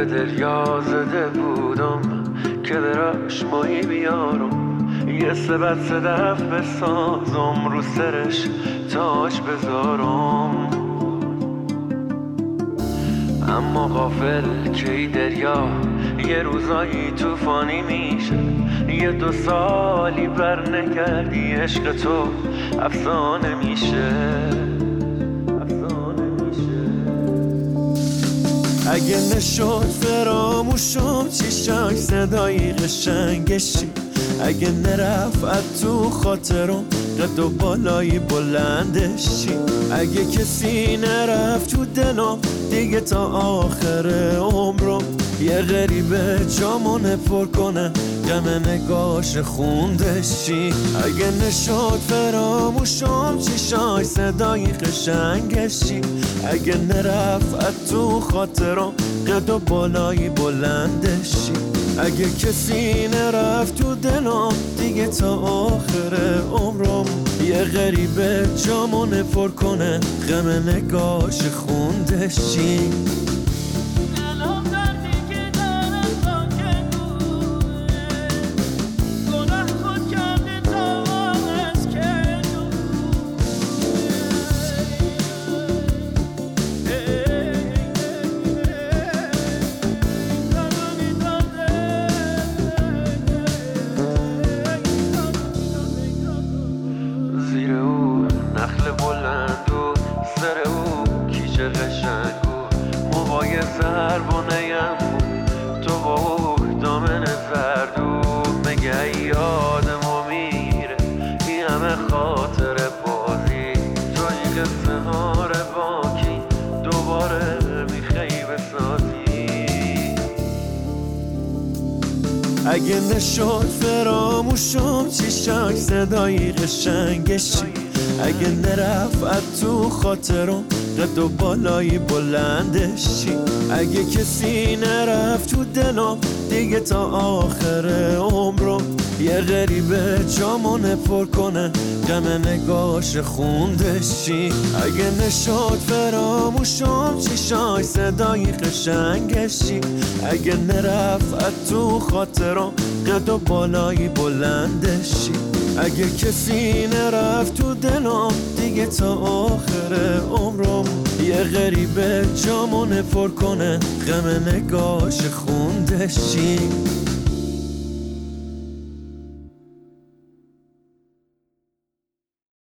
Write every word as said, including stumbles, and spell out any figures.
به دریا زده بودم که دراش ماهی بیارم، یه سبت صدف بسازم رو سرش تاج بذارم. اما غافل که ای دریا یه روزایی طوفانی میشه، یه دو سالی بر نگردی عشق تو افسانه میشه. اگه نشد فراموشم چیشاک صدای قشنگشی، اگه نرفت تو خاطرم قد و بالای بلندشی، اگه کسی نرفت تو دلم دیگه تا آخر عمرم، یه غریبه جامونه پر کنه غم نگاش خوندشی. اگه نشد فراموشم چیشای صدای قشنگشی، اگه نرفت تو خاطرم قد و بالای بلندشی، اگه کسی نرفت تو دلم دیگه تا آخر عمرم، یه غریبه جامونه پر کنه غم نگاش خوندشی. نخل بلند و سر او کیچه قشنگ و موهای زربانه‌ام تو با او دامن زرد و مگه یادمو میره این همه خاطر بازی، تو این قصه ها باکی دوباره میخوای بسازی. اگه نشد فراموشم چیشاک صدای قشنگشی، اگه نرفت تو خاطرم قد و بالای بلندشی، اگه کسی نرفت تو دلم دیگه تا آخر عمرم، یه غریبه جامونه پر کنه غم نگاش خوندشی. اگه نشد فراموشم چیشای صدای قشنگشی، اگه نرفت تو خاطرم قد و بالای بلندشی، اگه کسی نرفت تو دلم دیگه تا آخر عمرم، یه غریبه جامونه پر کنه غم نگاش خوندشی.